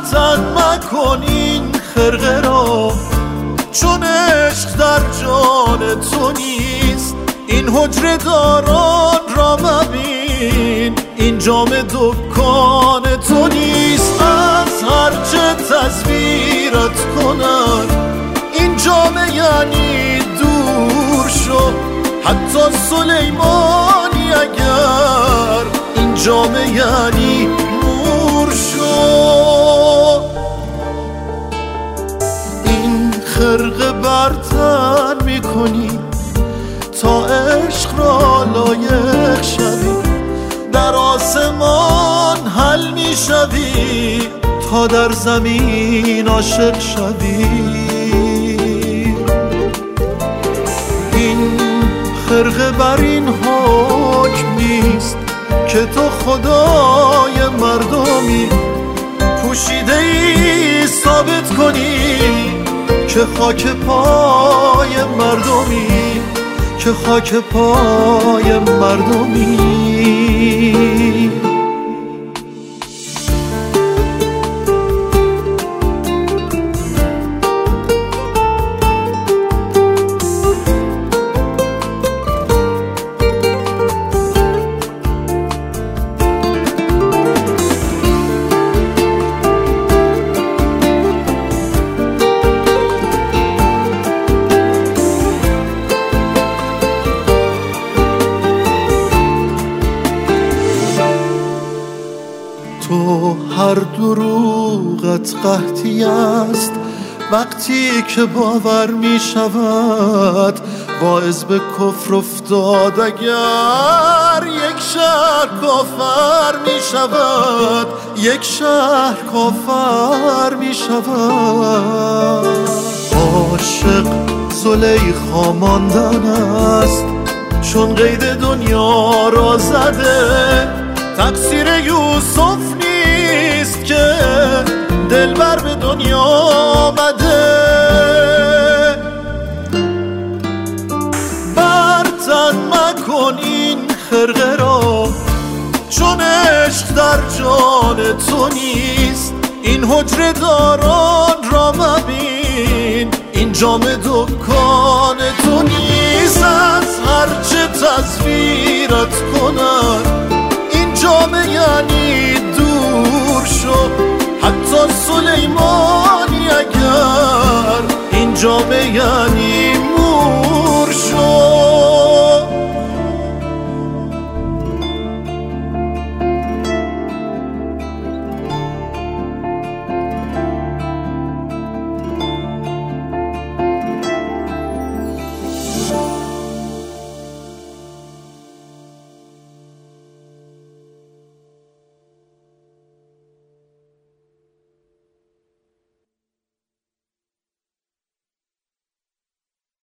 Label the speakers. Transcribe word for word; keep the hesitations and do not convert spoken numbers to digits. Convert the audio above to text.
Speaker 1: تن مکن این خرقه را، چون عشق در جان تو نیست. این حجره داران را مبین، این جام دکان تو نیست. از هرچه تصویرت کنن این جام یعنی دور شو، حتی سلیمانی اگر این جام یعنی نور شو. این خرقه بر تن میکنی تا عشق را لایق شوی، در آسمان حل میشوی تا در زمین عاشق شوی. این خرقه بر این حکم نیست که تو خدای مردمی، پوشیده ای ثابت کنی که خاک پای مردمی، که خاک پای مردمی. تو هر دروغت قحطی است وقتی که باور می شود، باعث به کفر افتاد اگر یک شهر کافر می شود، یک شهر کافر می شود. عاشق زلیخا ماندن است چون قید دنیا را زده، تقصیر یوسف نیست که دلبر به دنیا آمده. بر تن مکن این خرقه را، چون عشق در جان تو نیست. این حجره داران را مبین، این جام دکان تو نیست. از هرچه تصویرت کنن این جام یعنی